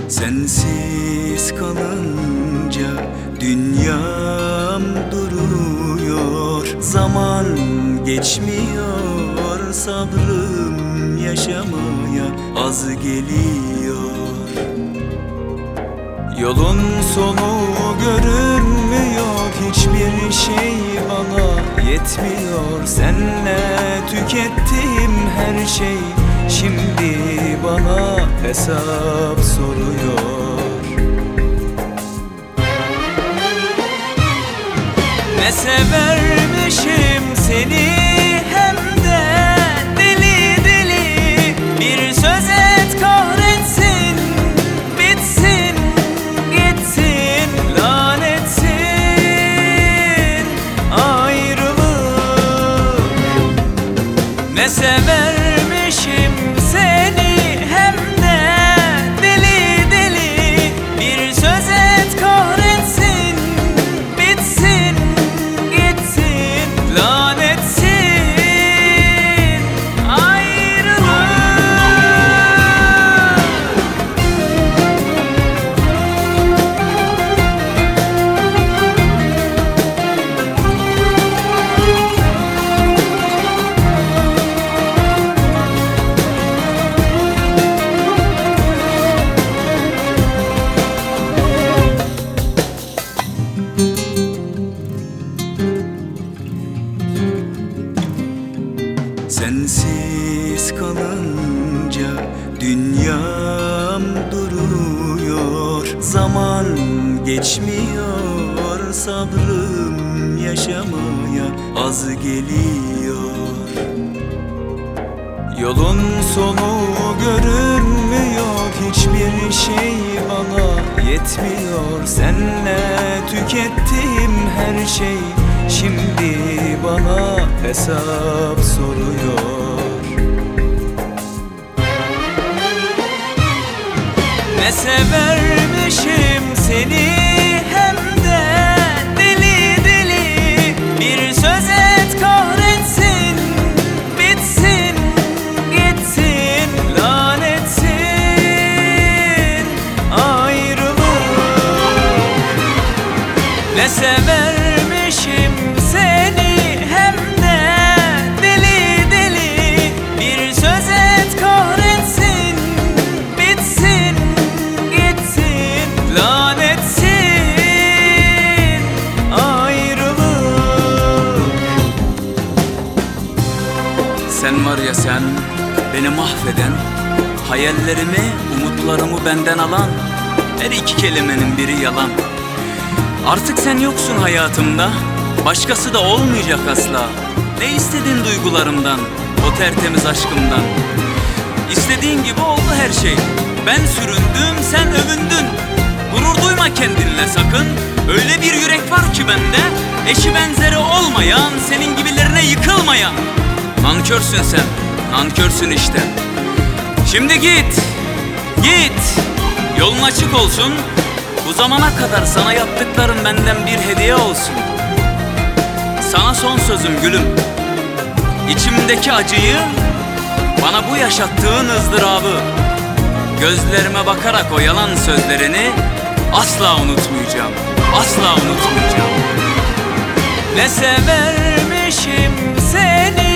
Sensiz kalınca dünyam duruyor. Zaman geçmiyor, sabrım yaşamaya az geliyor. Yolun sonu görünmüyor, hiçbir şey bana yetmiyor. Senle tükettim her şey, şimdi bana hesap soruyor. Ne severmişim seni, hem de deli deli. Bir söz et kahretsin, bitsin gitsin, lanetsin ayrılık. Ne severmişim seni, hem de deli deli. Bir söz et kahretsin, bitsin gitsin, lanetsin ayrılık. Sensiz kalınca dünyam duruyor. Zaman geçmiyor, sabrım yaşamaya az geliyor. Yolun sonu görünmüyor, hiçbir şey bana yetmiyor. Senle tükettim her şey, şimdi bana hesap soruyor. Ne severmişim seni, hem de deli deli. Bir söz et kahretsin, bitsin gitsin, lanetsin ayrılık. Ne severmişim seni, hem de deli deli. Bir söz et kahretsin, bitsin gitsin, lanetsin ayrılık. Sen var ya sen, beni mahveden, hayallerimi, umutlarımı benden alan, her iki kelimenin biri yalan. Artık sen yoksun hayatımda, başkası da olmayacak asla. Ne istedin duygularımdan, o tertemiz aşkımdan? İstediğin gibi oldu her şey. Ben süründüm, sen övündün. Gurur duyma kendinle sakın. Öyle bir yürek var ki bende, eşi benzeri olmayan, senin gibilerine yıkılmayan. Nankörsün sen, nankörsün işte. Şimdi git, git. Yolun açık olsun. Bu zamana kadar sana yaptıklarım benden bir hediye olsun. Sana son sözüm gülüm. İçimdeki acıyı, bana bu yaşattığın ızdırabı, gözlerime bakarak o yalan sözlerini asla unutmayacağım, asla unutmayacağım. Ne severmişim seni,